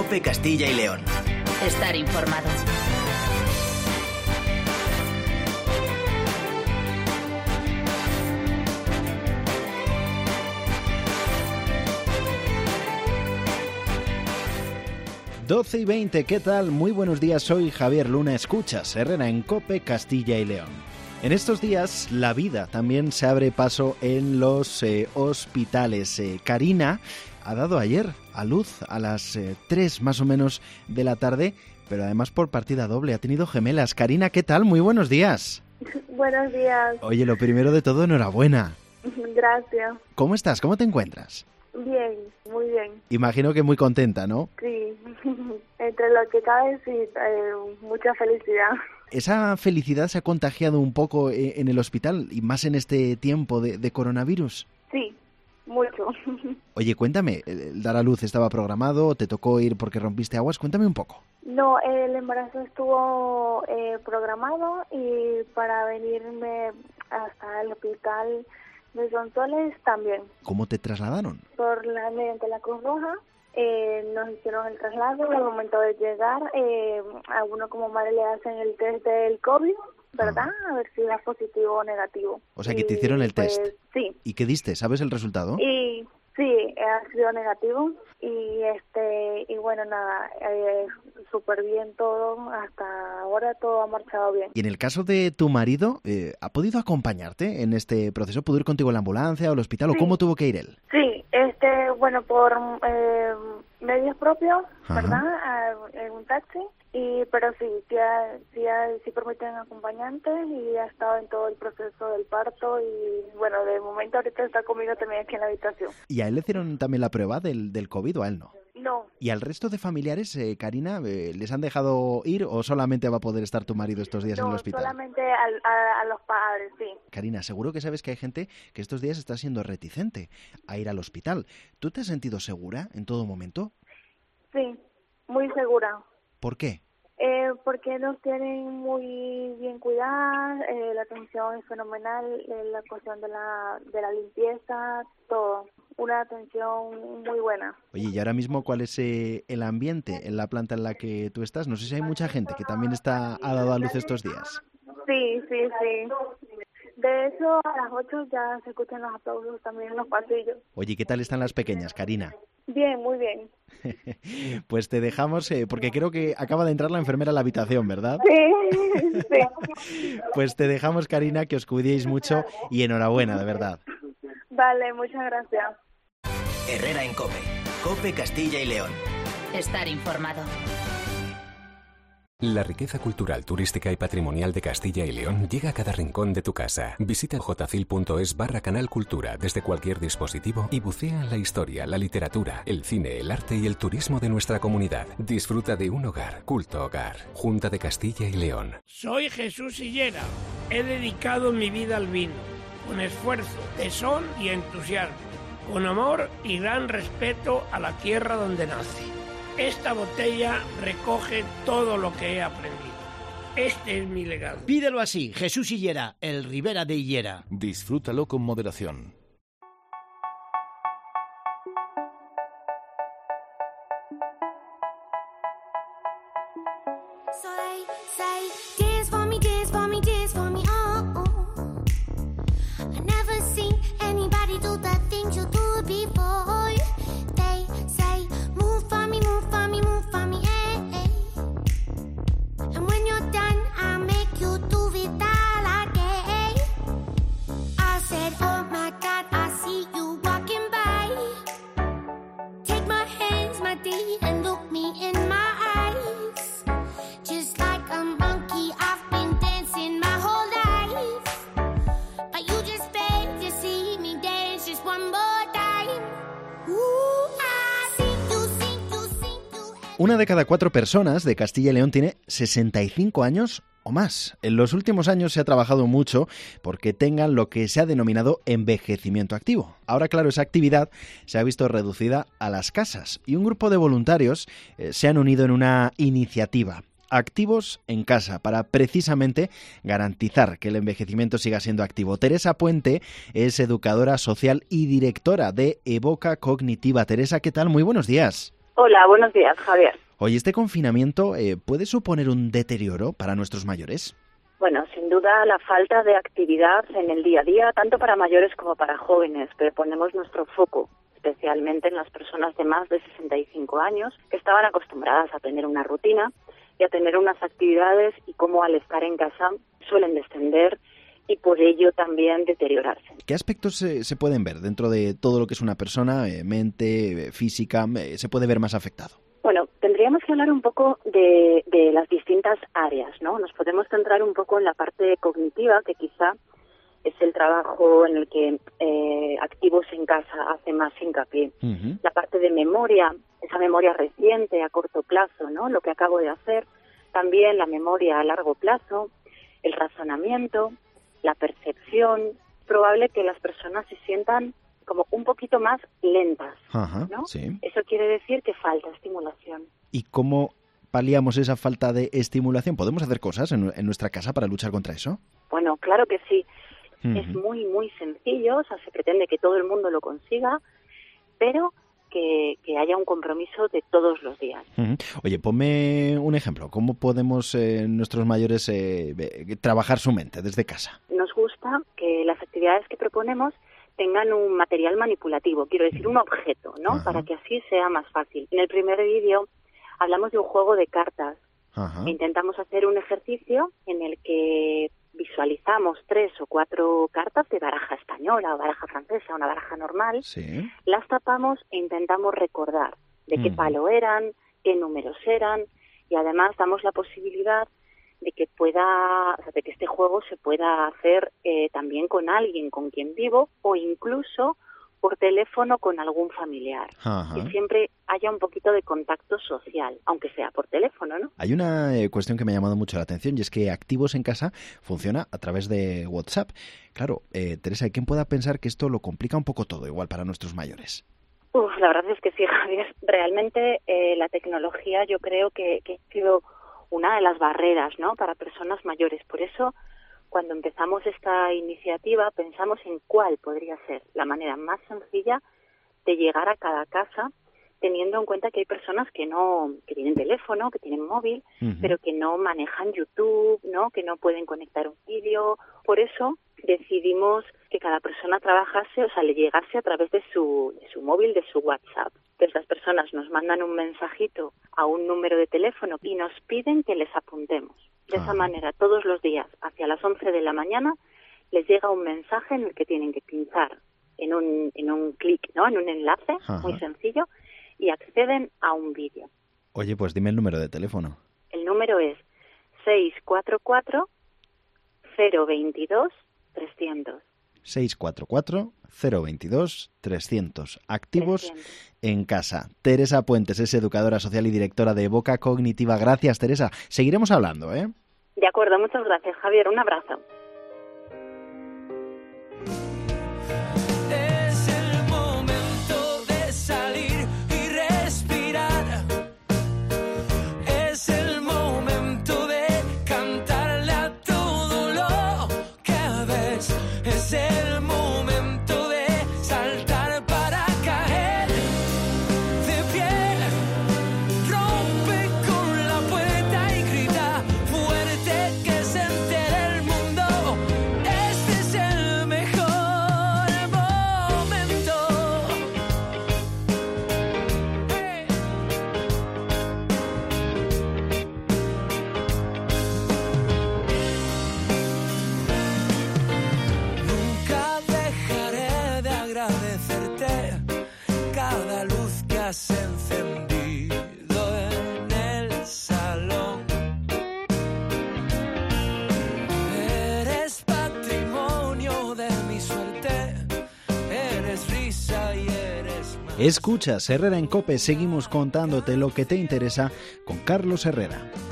COPE Castilla y León. Estar informado. Doce y 20, ¿qué tal? Muy buenos días, soy Javier Luna, escuchas Herrera en COPE Castilla y León. En estos días la vida también se abre paso en los hospitales. Karina ha dado ayer a luz a las 3 más o menos de la tarde, pero además por partida doble, ha tenido gemelas. Karina, ¿qué tal? Muy buenos días. Buenos días. Oye, lo primero de todo, enhorabuena. Gracias. ¿Cómo estás? ¿Cómo te encuentras? Bien, muy bien. Imagino que muy contenta, ¿no? Sí, entre lo que cabe, sí, mucha felicidad. ¿Esa felicidad se ha contagiado un poco en el hospital y más en este tiempo de coronavirus? Sí, mucho. Oye, cuéntame, ¿el dar a luz estaba programado? ¿Te tocó ir porque rompiste aguas? Cuéntame un poco. No, el embarazo estuvo programado y para venirme hasta el hospital de Sonsoles también. ¿Cómo te trasladaron? Mediante la Cruz Roja. Nos hicieron el traslado. Al momento de llegar, a uno como madre le hacen el test del COVID, ¿verdad? A ver si era positivo o negativo. O sea, que te hicieron el test. Sí. ¿Y qué diste? ¿Sabes el resultado? Y sí, ha sido negativo. Y bueno, nada, súper bien todo. Hasta ahora todo ha marchado bien. Y en el caso de tu marido, ¿ha podido acompañarte en este proceso? ¿Pudo ir contigo a la ambulancia o al hospital? Sí. ¿O cómo tuvo que ir él? Sí, bueno, por medios propios, ¿verdad? En un taxi. Pero sí permiten acompañantes y ha estado en todo el proceso del parto y bueno, de momento ahorita está conmigo también aquí en la habitación. ¿Y a él le hicieron también la prueba del COVID o a él no? No. ¿Y al resto de familiares, Karina, les han dejado ir o solamente va a poder estar tu marido estos días en el hospital? No, solamente a los padres, sí. Karina, seguro que sabes que hay gente que estos días está siendo reticente a ir al hospital. ¿Tú te has sentido segura en todo momento? Sí, muy segura. ¿Por qué? Porque nos tienen muy bien cuidadas, la atención es fenomenal, la cuestión de la limpieza, todo. Una atención muy buena. Oye, y ahora mismo, ¿cuál es el ambiente en la planta en la que tú estás? No sé si hay mucha gente que también ha dado a luz estos días. Sí. De hecho, a las 8 ya se escuchan los aplausos también en los pasillos. Oye, ¿qué tal están las pequeñas, Karina? Bien, muy bien. Pues te dejamos, porque creo que acaba de entrar la enfermera a la habitación, ¿verdad? Sí. Pues te dejamos, Karina, que os cuidéis mucho y enhorabuena, de verdad. Vale, muchas gracias. Herrera en COPE. COPE Castilla y León. Estar informado. La riqueza cultural, turística y patrimonial de Castilla y León llega a cada rincón de tu casa. Visita jcil.es/Canal Cultura desde cualquier dispositivo y bucea en la historia, la literatura, el cine, el arte y el turismo de nuestra comunidad. Disfruta de un hogar, Culto Hogar. Junta de Castilla y León. Soy Jesús Sillera. He dedicado mi vida al vino, con esfuerzo, tesón y entusiasmo, con amor y gran respeto a la tierra donde nace. Esta botella recoge todo lo que he aprendido. Este es mi legado. Pídelo así, Jesús Sillera, el Ribera de Higuera. Disfrútalo con moderación. Una de cada 4 personas de Castilla y León tiene 65 años o más. En los últimos años se ha trabajado mucho porque tengan lo que se ha denominado envejecimiento activo. Ahora, claro, esa actividad se ha visto reducida a las casas y un grupo de voluntarios se han unido en una iniciativa. Activos en casa, para precisamente garantizar que el envejecimiento siga siendo activo. Teresa Puente es educadora social y directora de Evoca Cognitiva. Teresa, ¿qué tal? Muy buenos días. Hola, buenos días, Javier. Oye, ¿este confinamiento puede suponer un deterioro para nuestros mayores? Bueno, sin duda la falta de actividad en el día a día, tanto para mayores como para jóvenes, pero ponemos nuestro foco especialmente en las personas de más de 65 años que estaban acostumbradas a tener una rutina y a tener unas actividades y cómo al estar en casa suelen descender y por ello también deteriorarse. ¿Qué aspectos se pueden ver dentro de todo lo que es una persona, mente, física, se puede ver más afectado? Bueno, tendríamos que hablar un poco de las distintas áreas, ¿no? Nos podemos centrar un poco en la parte cognitiva, que quizá es el trabajo en el que Activos en Casa hace más hincapié. Uh-huh. La parte de memoria, esa memoria reciente a corto plazo, ¿no? Lo que acabo de hacer. También la memoria a largo plazo, el razonamiento, la percepción. Es probable que las personas se sientan como un poquito más lentas, uh-huh, ¿no? Sí. Eso quiere decir que falta estimulación. ¿Y cómo paliamos esa falta de estimulación? ¿Podemos hacer cosas en nuestra casa para luchar contra eso? Bueno, claro que sí. Es muy, muy sencillo, o sea, se pretende que todo el mundo lo consiga, pero que haya un compromiso de todos los días. Oye, ponme un ejemplo. ¿Cómo podemos nuestros mayores trabajar su mente desde casa? Nos gusta que las actividades que proponemos tengan un material manipulativo, quiero decir, un objeto, ¿no? Ajá. Para que así sea más fácil. En el primer vídeo hablamos de un juego de cartas. Ajá. Intentamos hacer un ejercicio en el que visualizamos 3 o 4 cartas de baraja española o baraja francesa, una baraja normal, sí. Las tapamos e intentamos recordar de qué palo eran, qué números eran, y además damos la posibilidad de que de que este juego se pueda hacer también con alguien con quien vivo o incluso por teléfono con algún familiar. Ajá. Que siempre haya un poquito de contacto social, aunque sea por teléfono, ¿no? Hay una cuestión que me ha llamado mucho la atención y es que Activos en Casa funciona a través de WhatsApp. Claro, Teresa, ¿hay quien pueda pensar que esto lo complica un poco todo, igual para nuestros mayores? La verdad es que sí, Javier. Realmente la tecnología yo creo que ha sido una de las barreras, ¿no?, para personas mayores. Por eso, cuando empezamos esta iniciativa, pensamos en cuál podría ser la manera más sencilla de llegar a cada casa, teniendo en cuenta que hay personas que tienen teléfono, que tienen móvil, pero que no manejan YouTube, ¿no?, que no pueden conectar un vídeo. Por eso decidimos que cada persona le llegase a través de su móvil, de su WhatsApp. Entonces las personas nos mandan un mensajito a un número de teléfono y nos piden que les apuntemos. De esa manera, todos los días, hacia las 11 de la mañana, les llega un mensaje en el que tienen que pinchar en un clic, ¿no?, en un enlace muy sencillo, y acceden a un vídeo. Oye, pues dime el número de teléfono. El número es 644 022 300. 644-022-300. Activos en Casa. Teresa Puentes es educadora social y directora de Evoca Cognitiva. Gracias, Teresa. Seguiremos hablando, ¿eh? De acuerdo, muchas gracias, Javier. Un abrazo. Encendido en el salón. Eres patrimonio de mi suerte, eres risa y eres más. Escuchas Herrera en COPE, seguimos contándote lo que te interesa con Carlos Herrera.